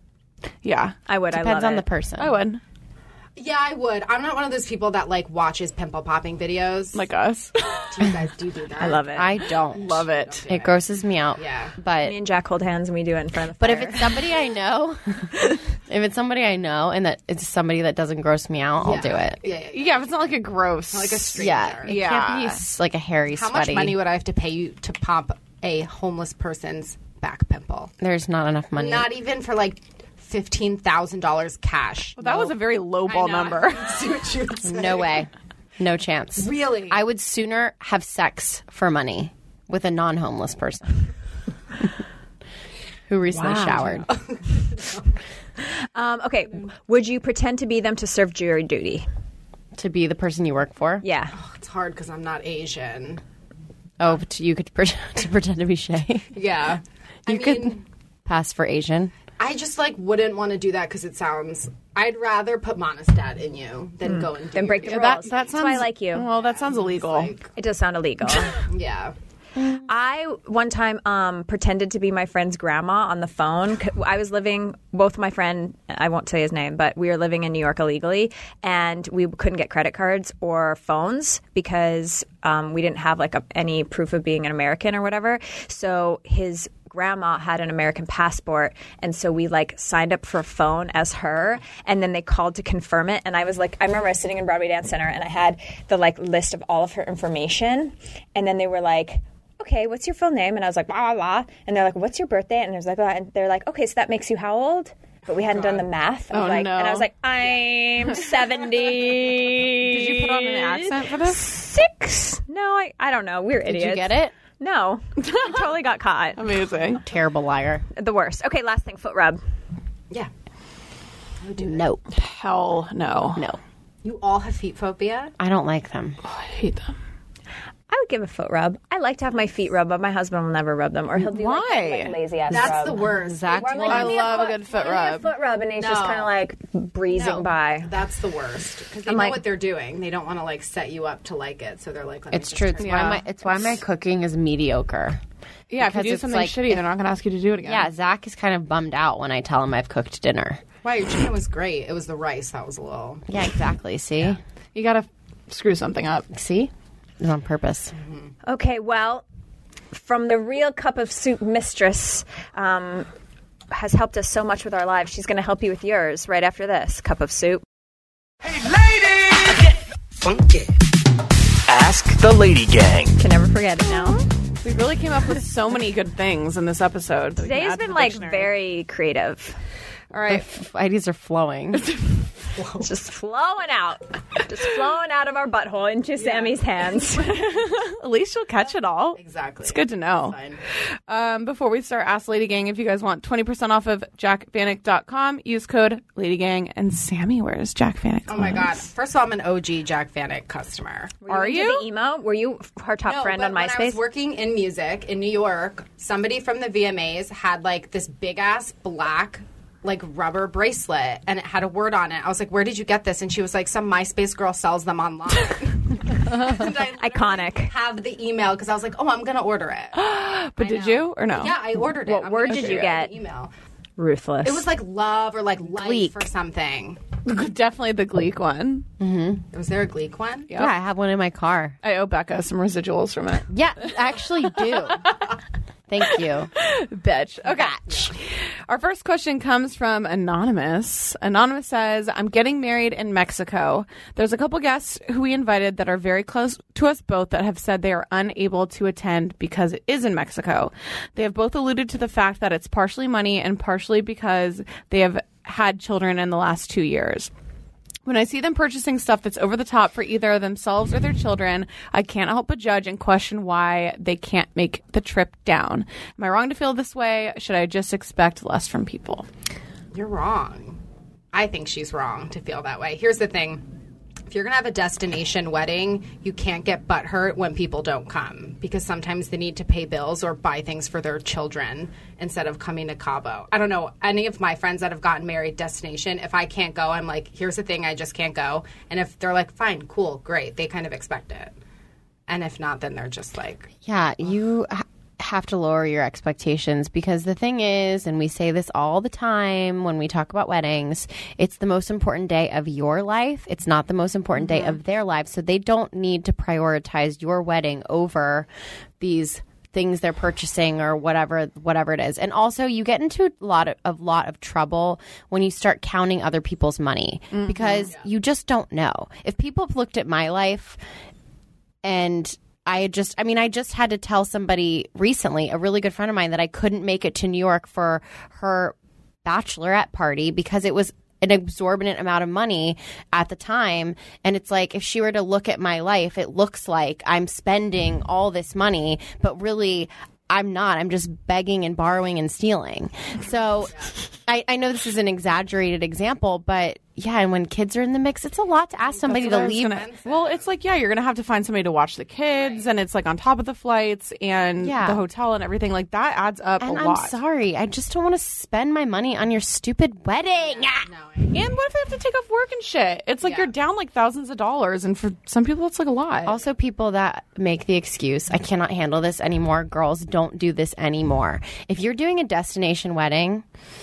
Yeah. I would. I Depends love on it. the person. I would. Yeah, I would. I'm not one of those people that like watches pimple popping videos. Like us. do you guys do, do that? I love it. I don't. Love it. It grosses me out. Yeah. But Me and Jack hold hands and we do it in front of the But if fire. it's somebody I know, if it's somebody I know and that it's somebody that doesn't gross me out, I'll Yeah. do it. Yeah, yeah, yeah. Yeah, if it's not like a gross. Like a stranger. Yeah, it Yeah. can't be s- like a hairy, How sweaty. much money would I have to pay you to pop a homeless person's back pimple? There's not enough money. Not even for like fifteen thousand dollars cash. Well, that was a very low ball number. See what you would say. No way. No chance. Really? I would sooner have sex for money with a non-homeless person who recently showered. um, okay, would you pretend to be them to serve jury duty? To be the person you work for? Yeah. Oh, it's hard because I'm not Asian. Oh, but you could pretend to pretend to be Shay. Yeah. You I could mean, pass for Asian. I just like wouldn't want to do that because it sounds. I'd rather put Monistat in you than go and do Then break the your- rules. That, that sounds, That's why I like you. Well, that sounds illegal. Like, It does sound illegal. yeah. I one time um, pretended to be my friend's grandma on the phone. C- I was living, both my friend, I won't say his name, but we were living in New York illegally, and we couldn't get credit cards or phones because um, we didn't have like a, any proof of being an American or whatever. So his grandma had an American passport, and so we like signed up for a phone as her, and then they called to confirm it. And I was like, I remember I was sitting in Broadway Dance Center, and I had the like list of all of her information, and then they were like, okay, what's your full name? And I was like, blah, blah, blah. And they're like, what's your birthday? And I was like, blah. And they're like, okay, so that makes you how old? But we hadn't done the math. Oh, like, no. And I was like, I'm seventy. Did you put on an accent for this? Six? No, I, I don't know. We're idiots. Did you get it? No. I totally got caught. Amazing. Terrible liar. The worst. Okay, last thing, foot rub. Yeah. No. Hell no. No. You all have feet phobia? I don't like them. I hate them. I would give a foot rub. I like to have my feet rubbed, but my husband will never rub them, or he'll do like, Why? like lazy ass That's rub. the worst. Zach, Or I'm like, I give me love a foot- good foot give me a rub. foot rub, and he's just No. kind of like breezing No, by. That's the worst because they I'm know like- what they're doing. They don't want to like set you up to like it, so they're like, Let It's me true. just It's turn why Yeah. my it's why my cooking is mediocre. Yeah, if you Because do it's something like- shitty, if- they're not going to ask you to do it again. Yeah, Zach is kind of bummed out when I tell him I've cooked dinner. Wow, your chicken was great. It was the rice that was a little. Yeah, exactly. See? You got to screw something up. See? It's on purpose. Okay, well, from the Real Cup of Soup mistress, um, has helped us so much with our lives. She's going to help you with yours right after this cup of soup. Hey, ladies! Get funky. Ask the Lady Gang. Can never forget it now. We really came up with so many good things in this episode. that we can Today's add to been the like dictionary. very creative. All right. F- ideas are flowing. It's just flowing out. Just flowing out of our butthole into Sammy's hands. At least you'll catch it all. Exactly. It's good to know. Fine. Um, before we start, Ask Lady Gang, if you guys want twenty percent off of jack vanek dot com, use code Lady Gang. And Sammy wears Jack Vanek. Oh my god! First of all, I'm an O G Jack Vanek customer. Are into you? The emo? Were you her top No, friend but on when I was MySpace? working in music in New York, somebody from the V M As had like this big ass black like rubber bracelet and it had a word on it. I was like, where did you get this? And she was like, some MySpace girl sells them online. And I literally Iconic. have the email because I was like, oh, I'm going to order it. But did you or no? Yeah, I ordered it. What I'm word gonna did show you the get? Email. Ruthless. It was like love or like life Gleek. or something. Definitely the Gleek one. Was there a Gleek one? Yeah, I have one in my car. I owe Becca some residuals from it. Yeah, actually do. Thank you. Bitch. Okay. Our first question comes from Anonymous. Anonymous says, I'm getting married in Mexico. There's a couple guests who we invited that are very close to us both that have said they are unable to attend because it is in Mexico. They have both alluded to the fact that it's partially money and partially because they have had children in the last two years. When I see them purchasing stuff that's over the top for either themselves or their children, I can't help but judge and question why they can't make the trip down. Am I wrong to feel this way? Should I just expect less from people? You're wrong. I think she's wrong to feel that way. Here's the thing. If you're going to have a destination wedding, you can't get butthurt when people don't come because sometimes they need to pay bills or buy things for their children instead of coming to Cabo. I don't know. Any of my friends that have gotten married destination, if I can't go, I'm like, here's the thing, I just can't go. And if they're like, fine, cool, great, they kind of expect it. And if not, then they're just like... Yeah, you ha- have to lower your expectations because the thing is, and we say this all the time when we talk about weddings, it's the most important day of your life. It's not the most important day of their life. So they don't need to prioritize your wedding over these things they're purchasing or whatever whatever it is. And also you get into a lot of a lot of trouble when you start counting other people's money because you just don't know. If people have looked at my life and I just, I mean, I just had to tell somebody recently, a really good friend of mine, that I couldn't make it to New York for her bachelorette party because it was an exorbitant amount of money at the time. And it's like, if she were to look at my life, it looks like I'm spending all this money, but really I'm not. I'm just begging and borrowing and stealing. So I, I know this is an exaggerated example, but yeah, and when kids are in the mix, it's a lot to ask somebody to leave. Gonna, well, it's like, yeah, you're going to have to find somebody to watch the kids, right. and it's like on top of the flights and yeah. the hotel and everything. Like, that adds up and a I'm lot. I'm sorry. I just don't want to spend my money on your stupid wedding. Yeah, no, and what if they have to take off work and shit? It's like yeah. you're down like thousands of dollars, and for some people, it's like a lot. Also, people that make the excuse, I cannot handle this anymore. Girls, don't do this anymore. If you're doing a destination wedding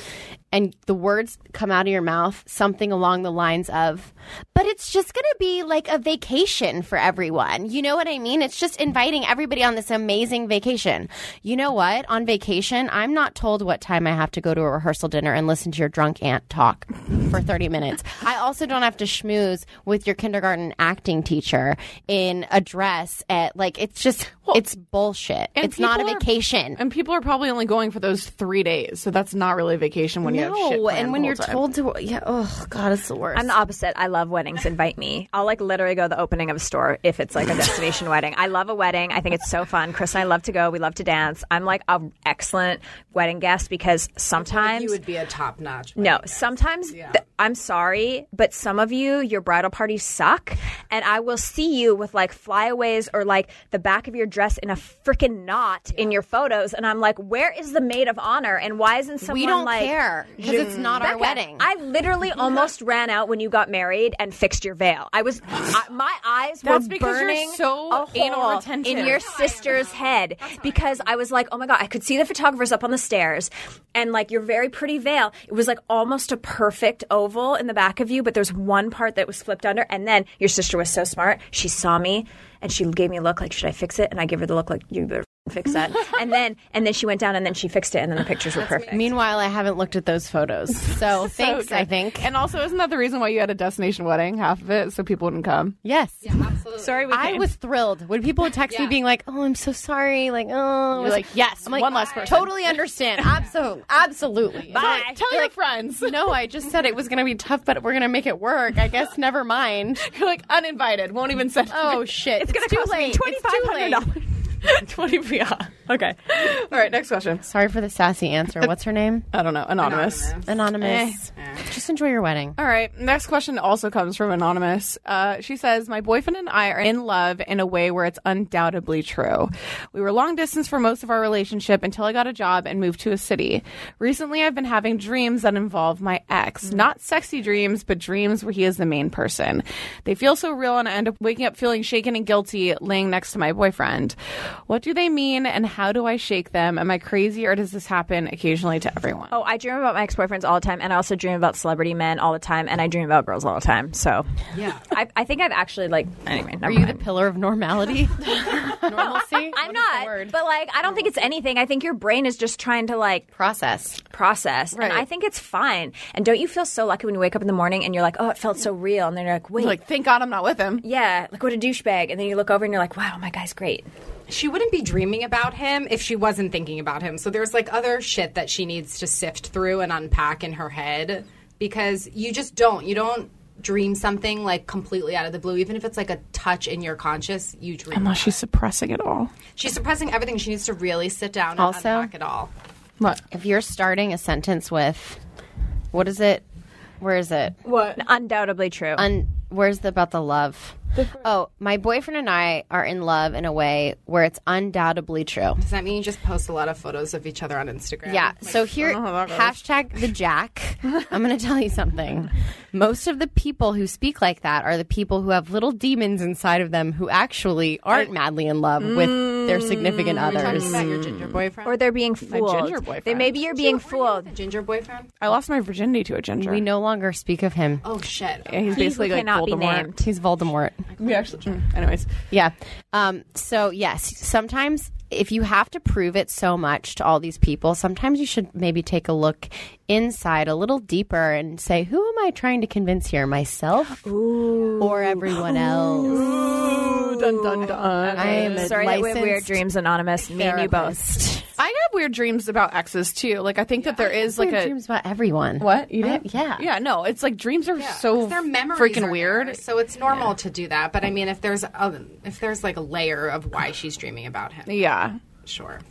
and the words come out of your mouth, something along the lines of, but it's just going to be like a vacation for everyone. You know what I mean? It's just inviting everybody on this amazing vacation. You know what? On vacation, I'm not told what time I have to go to a rehearsal dinner and listen to your drunk aunt talk for thirty minutes. I also don't have to schmooze with your kindergarten acting teacher in a dress at, like, it's just, well, it's bullshit. It's not a vacation. Are, and people are probably only going for those three days. So that's not really a vacation when you no, have shit planned and when the you're whole time. told to, yeah, oh God, it's the worst. I'm the opposite. I love weddings. Invite me. I'll like literally go to the opening of a store if it's like a destination wedding. I love a wedding. I think it's so fun. Chris and I love to go. We love to dance. I'm like an excellent wedding guest because sometimes you would be a top notch. No, sometimes yeah. th- I'm sorry, but some of you, your bridal parties suck, and I will see you with like flyaways or like the back of your dress in a freaking knot yeah. in your photos, and I'm like, where is the maid of honor, and why isn't someone we don't like care because it's not Becca, our wedding. I literally almost ran out when you got married and fixed your veil. I was, I, my eyes That's were because burning you're so a anal hole retentive. in your sister's head because I was like, oh my God, I could see the photographers up on the stairs and like your very pretty veil. It was like almost a perfect oval in the back of you, but there's one part that was flipped under. And then your sister was so smart. She saw me and she gave me a look like, should I fix it? And I give her the look like, you better fix that. and then and then she went down and then she fixed it and then the pictures were perfect. Meanwhile, I haven't looked at those photos. So thanks, so I think. And also, isn't that the reason why you had a destination wedding, half of it, so people wouldn't come? Yes. Yeah, absolutely. Sorry, we I came. was thrilled when people would text yeah. me being like, oh, I'm so sorry. Like, oh. You're like, yes, I'm like, one less person. Totally understand. Absolutely. Absolutely. Bye. Like, tell You're your like, friends. No, I just said it was going to be tough, but we're going to make it work. I guess never mind. You're like, uninvited. Won't even send Oh, shit. It's going to too cost late. me twenty-five hundred dollars. twenty yeah. Okay. All right, next question. Sorry for the sassy answer. What's her name? I don't know. Anonymous. Anonymous. Eh. Just enjoy your wedding. All right. Next question also comes from Anonymous. Uh, she says, my boyfriend and I are in love in a way where it's undoubtedly true. We were long distance for most of our relationship until I got a job and moved to a city. Recently, I've been having dreams that involve my ex. Mm. Not sexy dreams, but dreams where he is the main person. They feel so real, and I end up waking up feeling shaken and guilty laying next to my boyfriend. What do they mean, and how do I shake them? Am I crazy, or does this happen occasionally to everyone? Oh, I dream about my ex-boyfriends all the time, and I also dream about celebrity men all the time, and I dream about girls all the time. So, yeah, I, I think I've actually like. Anyway, never are you mind. the pillar of normality? Normalcy? I'm not, but like, I don't think it's anything. I think your brain is just trying to like process, process, right. and I think it's fine. And don't you feel so lucky when you wake up in the morning and you're like, oh, it felt so real, and then you're like, wait, You're like, thank God I'm not with him. Yeah, like what a douchebag, and then you look over and you're like, wow, my guy's great. She wouldn't be dreaming about him if she wasn't thinking about him. So there's like other shit that she needs to sift through and unpack in her head because you just don't. You don't dream something like completely out of the blue. Even if it's like a touch in your conscious, you dream. Unless she's suppressing it all. She's suppressing everything. She needs to really sit down and also, unpack it all. What? If you're starting a sentence with, what is it? Where is it? What? Undoubtedly true. Un- where's the about the love? Oh, my boyfriend and I are in love in a way where it's undoubtedly true. Does that mean you just post a lot of photos of each other on Instagram? Yeah. Like, so here, hashtag the Jack. I'm going to tell you something. Most of the people who speak like that are the people who have little demons inside of them who actually aren't madly in love with their significant You're talking others. about your ginger boyfriend? Or they're being fooled. ginger boyfriend. They, maybe you're being fooled. Ginger boyfriend? I lost my virginity to a ginger. We no longer speak of him. Oh, shit. Yeah, he's He basically who like cannot be Voldemort. named. He's Voldemort. We actually, mm, anyways. Yeah. Um, so, yes, sometimes if you have to prove it so much to all these people, sometimes you should maybe take a look inside a little deeper and say, who am I trying to convince here? Myself Ooh. or everyone else? Ooh, dun, dun, dun. I am a Sorry that we have weird licensed dreams, Anonymous. Me and you both. therapist. I have weird dreams about exes too. Like I think that there is like Weird a dreams about everyone. what you I- do? yeah. yeah. No, it's like dreams are Yeah, so 'cause their memories freaking are weird. there, so it's normal to do that. But I mean, if there's a, if there's like a layer of why she's dreaming about him, Yeah. sure.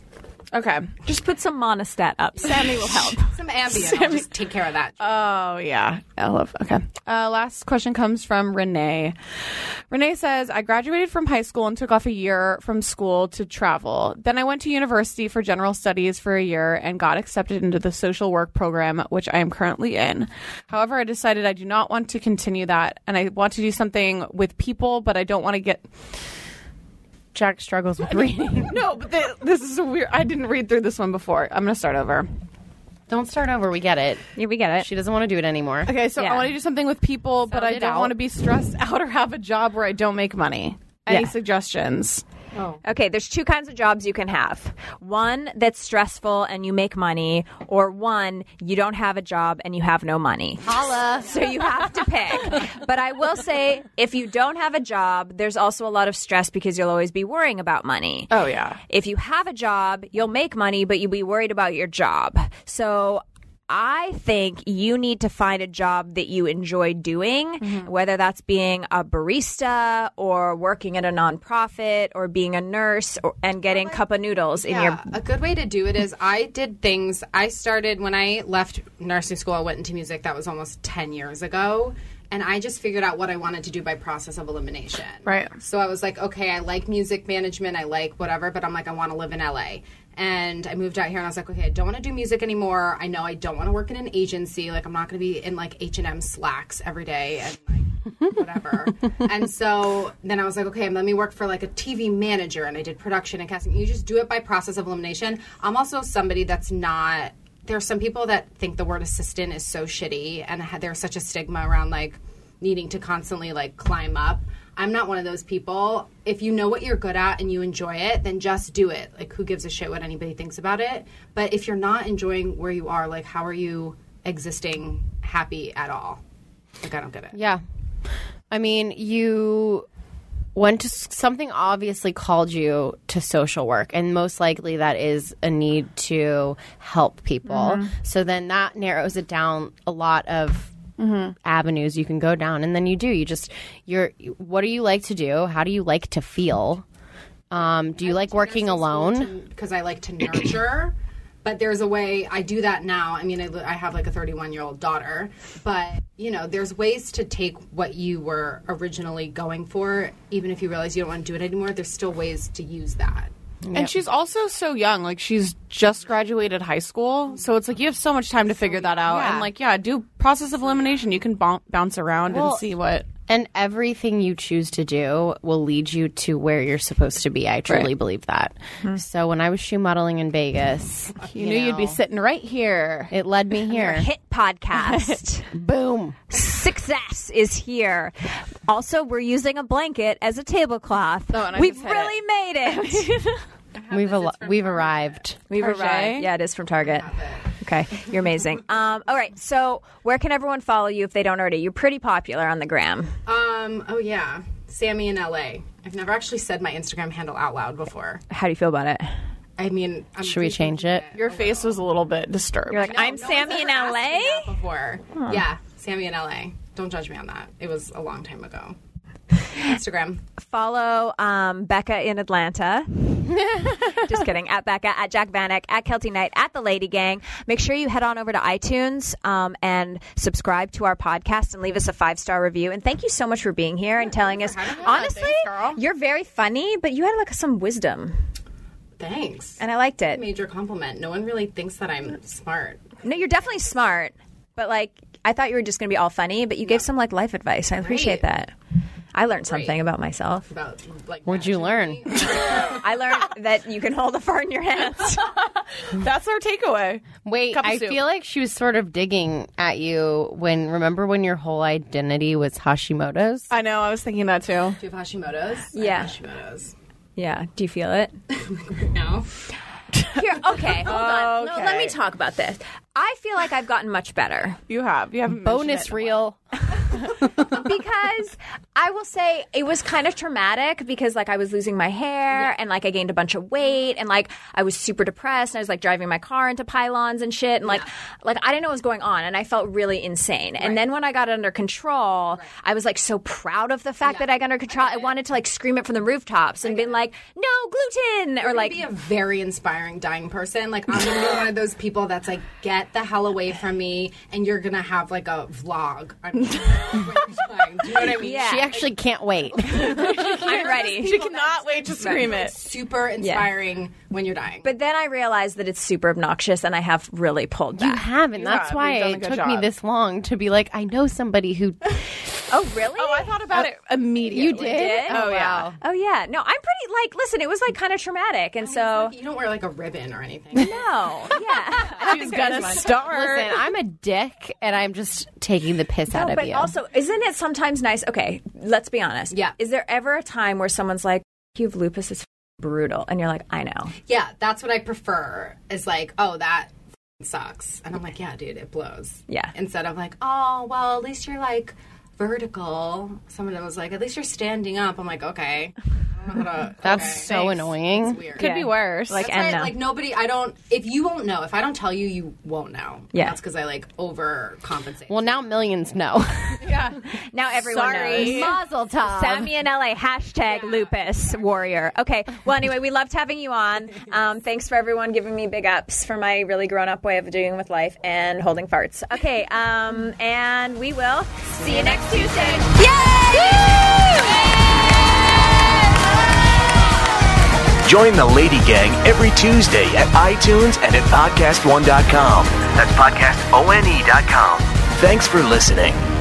Okay. Just put some Monistat up. Sammy will help. Some Ambien. I'll just take care of that. Oh, yeah. I love Okay. Uh, last question comes from Renee. Renee says, I graduated from high school and took off a year from school to travel. Then I went to university for general studies for a year and got accepted into the social work program, which I am currently in. However, I decided I do not want to continue that, and I want to do something with people, but I don't want to get... Jack struggles with reading. No, but th- this is a weird... I didn't read through this one before. I'm going to start over. Don't start over. We get it. Yeah, we get it. She doesn't want to do it anymore. Okay, so Yeah. I want to do something with people, Sound but I it don't out. want to be stressed out or have a job where I don't make money. Any Yeah. suggestions? Okay, there's two kinds of jobs you can have. One that's stressful and you make money, or one you don't have a job and you have no money. Holla. So you have to pick. But I will say, if you don't have a job, there's also a lot of stress because you'll always be worrying about money. Oh, yeah. If you have a job, you'll make money, but you'll be worried about your job. So I think you need to find a job that you enjoy doing, Mm-hmm. whether that's being a barista or working at a nonprofit or being a nurse or, and getting cup of noodles in Yeah, your. a good way to do it is I did things. I started when I left nursing school. I went into music. That was almost ten years ago. And I just figured out what I wanted to do by process of elimination. Right. So I was like, okay, I like music management. I like whatever, but I'm like, I want to live in L A. And I moved out here and I was like, okay, I don't want to do music anymore. I know I don't want to work in an agency. Like, I'm not going to be in like H and M slacks every day and like whatever. And so then I was like, okay, let me work for like a T V manager. And I did production and casting. You just do it by process of elimination. I'm also somebody that's not... There are some people that think the word assistant is so shitty and ha- there's such a stigma around like needing to constantly like climb up. I'm not one of those people. If you know what you're good at and you enjoy it, then just do it. Like, who gives a shit what anybody thinks about it? But if you're not enjoying where you are, like, how are you existing happy at all? Like, I don't get it. Yeah. I mean, you went to something obviously called you to social work, and most likely that is a need to help people. Mm-hmm. So then that narrows it down a lot of mm-hmm. avenues you can go down, and then you do. You just you're. What do you like to do? How do you like to feel? Um, do you like working alone? Because I like to nurture. But there's a way, I do that now. I mean, I, I have like a thirty-one-year-old daughter. But, you know, there's ways to take what you were originally going for, even if you realize you don't want to do it anymore, there's still ways to use that. And she's also so young. Like, she's just graduated high school. So it's like you have so much time to figure that out. Yeah. And, like, yeah, do process of elimination. You can b- bounce around Well, and see what... And everything you choose to do will lead you to where you're supposed to be. I truly Right. believe that. Mm-hmm. So when I was shoe modeling in Vegas, You, knew you'd be sitting right here. it led me here. Hit podcast. Boom. Success is here. Also, we're using a blanket as a tablecloth. Oh, and I We've just hit really made it. We've al- we've arrived. We've Target. arrived. Yeah, it is from Target. Okay, you're amazing. Um, all right, so where can everyone follow you if they don't already? You're pretty popular on the gram. Um, oh, yeah. Sammy in L A. I've never actually said my Instagram handle out loud before. How do you feel about it? I mean... I'm Should we change it? Your face was a little bit disturbed. You're like, No, I'm no Sammy one's in ever L asked me A? that Before. Yeah, Sammy in L A. Don't judge me on that. It was a long time ago. Instagram. Follow um, Becca in Atlanta. Just kidding. At Becca, at Jack Vanek, at Kelty Knight, at The Lady Gang. Make sure you head on over to iTunes um, and subscribe to our podcast and leave us a five-star review. And thank you so much for being here and telling us. Honestly, Thanks, girl. you're very funny, but you had like some wisdom. Thanks. And I liked it. Major compliment. No one really thinks that I'm smart. No, you're definitely smart, but like I thought you were just going to be all funny, but you gave some like life advice. I appreciate that. I learned something about myself. About like. What'd you learn? I learned that you can hold a fart in your hands. That's our takeaway. Wait, Cup of I soup. feel like she was sort of digging at you when, remember when your whole identity was Hashimoto's? I know. I was thinking that too. Do you have Hashimoto's? Yeah. I have Hashimoto's. Yeah. Do you feel it? No. Here, okay, hold on. No, Okay. let me talk about this. I feel like I've gotten much better You have. You haven't Bonus mentioned it. reel. because I will say it was kind of traumatic because like I was losing my hair yeah. and like I gained a bunch of weight and like I was super depressed and I was like driving my car into pylons and shit and like yeah. like I didn't know what was going on and I felt really insane. Right. And then when I got it under control, right. I was like so proud of the fact yeah. that I got under control. I, I wanted to like scream it from the rooftops and be like, no gluten You're or like be a very inspiring dying person. Like I'm gonna be one of those people that's like, get the hell away from me and you're gonna have like a vlog. I'm Do you know what I mean? Yeah. She actually can't wait. I'm ready. She cannot wait to scream right. it. Super inspiring yeah. when you're dying. But then I realized that it's super obnoxious and I have really pulled back. You have, and that's yeah, why it took job. me this long to be like, I know somebody who... Oh, really? Oh, I thought about oh, it immediately. You did? did? Oh, yeah. Oh, yeah. No, I'm pretty, like, listen, it was, like, kind of traumatic, and so... You don't wear, like, a ribbon or anything. No. Yeah. She's gonna start. Listen, I'm a dick, and I'm just taking the piss no, out of but you. But also, isn't it sometimes nice... Okay, let's be honest. Yeah. Is there ever a time where someone's like, you have lupus, is brutal, and you're like, I know. Yeah, that's what I prefer, is like, oh, that sucks. And I'm like, yeah, dude, it blows. Yeah. Instead of like, oh, well, at least you're, like... vertical. Someone was like, at least you're standing up. I'm like, okay. I don't know how to, That's okay, so thanks. annoying. It's weird. Could yeah. be worse. Like, That's and why, no. like nobody, I don't, if you won't know, if I don't tell you, you won't know. Yeah. That's because I like overcompensate. Well, now millions know. yeah. Now everyone Sorry. knows. Mazel tov. Sammy in L A, hashtag yeah. lupus warrior. Okay. Well, anyway, we loved having you on. Um, thanks for everyone giving me big ups for my really grown up way of doing with life and holding farts. Okay. Um, and we will see you next Tuesday. Yay! Join the Lady Gang every Tuesday at iTunes and at podcast one dot com. That's podcast one dot com. Thanks for listening.